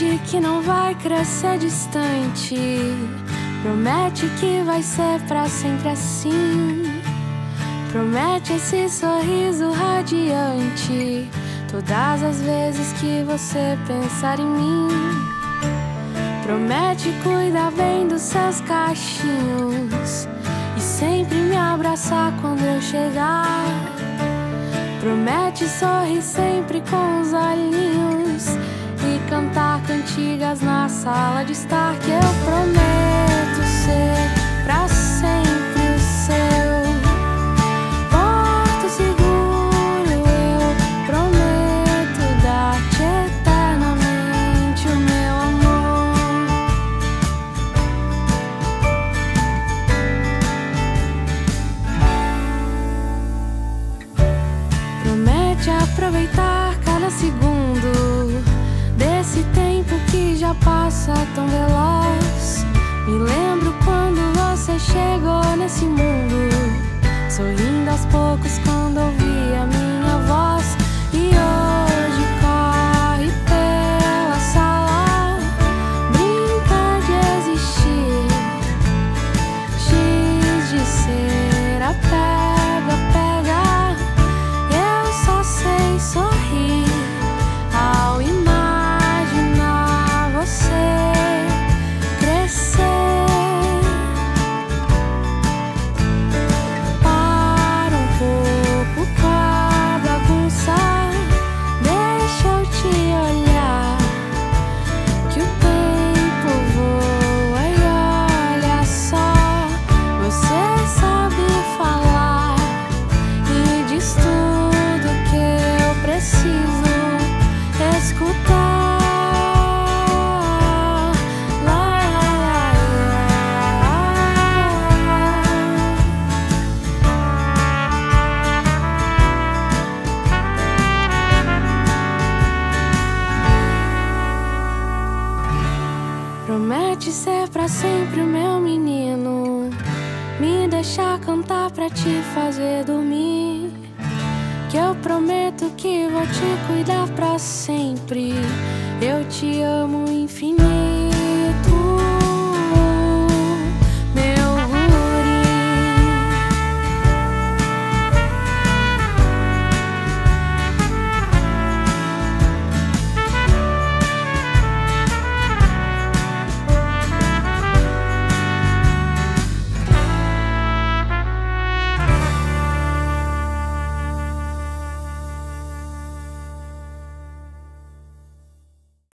Promete que não vai crescer distante. Promete que vai ser pra sempre assim. Promete esse sorriso radiante todas as vezes que você pensar em mim. Promete cuidar bem dos seus cachinhos e sempre me abraçar quando eu chegar. Promete sorrir sempre com os olhinhos e cantar cantigas na sala de estar. Que eu prometo ser pra sempre o seu porto seguro. Eu prometo dar-te eternamente o meu amor. Promete aproveitar cada segundo desse tempo que já passa tão veloz. Me lembro quando você chegou nesse mundo, sorrindo aos poucos quando ouvi a minha voz. E hoje corre pela sala, brinca de existir, giz de cera, pega, pega. Eu só sei sorrir ao imaginar você crescer. Para um pouco com a bagunça, deixa eu te olhar, que o tempo voa e olha só. Você sabe falar e diz tudo que eu preciso escutar. Promete ser pra sempre o meu menino, me deixar cantar pra te fazer dormir. Que eu prometo que vou te cuidar pra sempre. Eu te amo infinito.